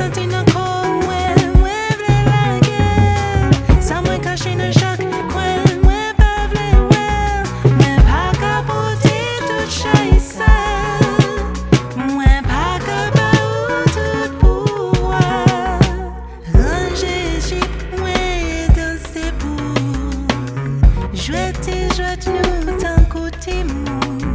senti nan kon mwen vle la guerre. Sa mwen kache nan chak kwen mwen pa vle wel. Mwen pa kapote tout chay sa. Mwen pa ka ba ou tout pouvoir. Ranger jip mwen danser pou. Jouet nou tan kote moun.